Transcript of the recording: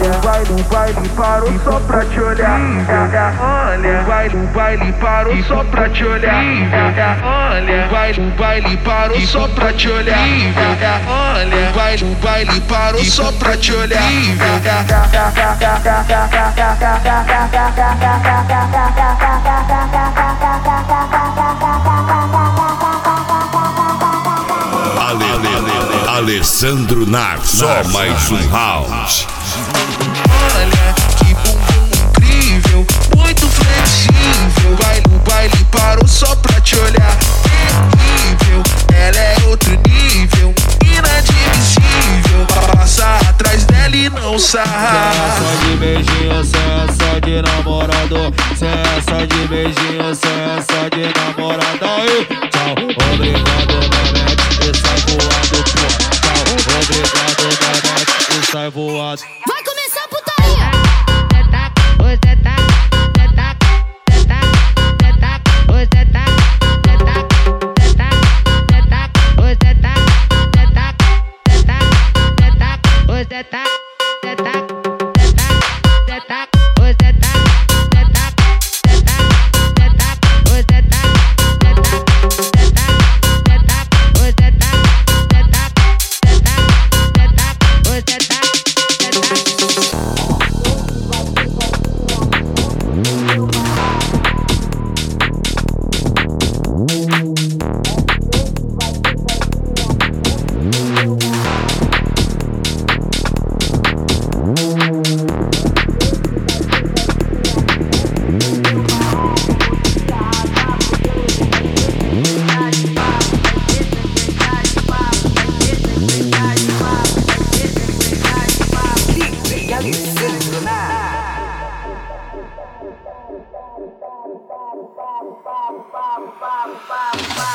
no baile parou só pra te olhar. Olha, no baile parou só pra te olhar. Olha, no baile parou só pra te olhar. Olha, no baile parou só pra te olhar. Alessandro Nar, só mais um house. Olha, que bumbum incrível, muito flexível. Vai no baile parou só pra te olhar. Terrível, ela é outro nível, inadmissível. Passar atrás dela e não sarrar. Só de beijinho, só de namorado. Só de beijinho, só de namorado. Aí, tchau, obrigado, Nanete, e sai voando, pô. Tchau, obrigado, Nanete, e sai voando. Vai começar a putaria! Bye.